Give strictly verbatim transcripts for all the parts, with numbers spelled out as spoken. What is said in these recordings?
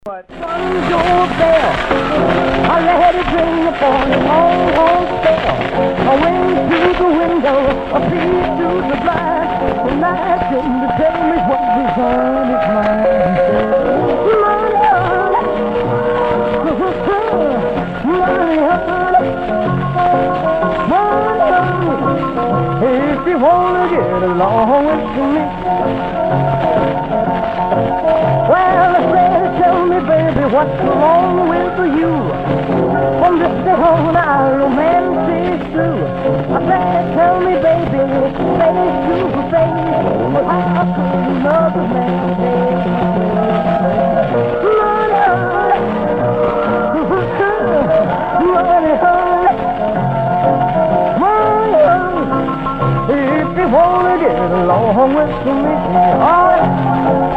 But one doorbell, I let it ring upon a long, long spell. I went to the window, I peeped through the blind, and I came to tell me what was on his mind. Money, honey, money, honey, if you wanna get along with me. Well, I said, tell me, baby, what's wrong with you? From this day on, our romance is through. I said, tell me, baby, face to face, but how could another man take? Money, money, money, money, if you wanna get along with me, all right.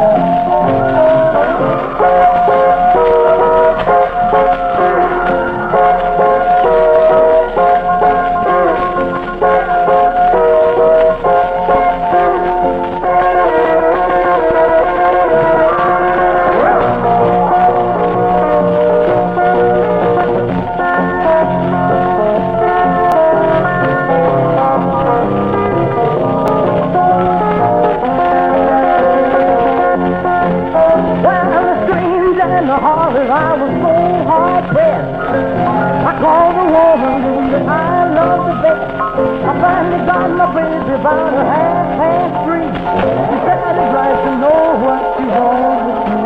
I was so hard pressed. I called the woman that I love the best. I finally got my baby about a half past three. She said it's right to know what you want with me.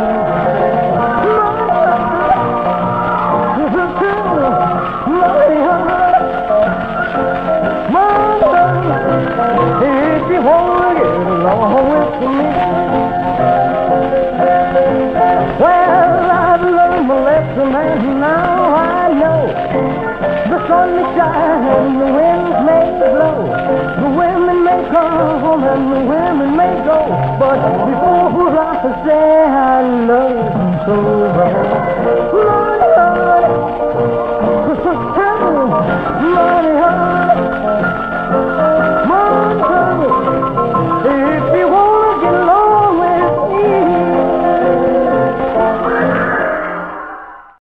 Mama, if you want to get along with me. Well, I've learned my lesson and now I know the sun may shine and the winds may blow, the women may come and the women may go, but before I say I love you so well.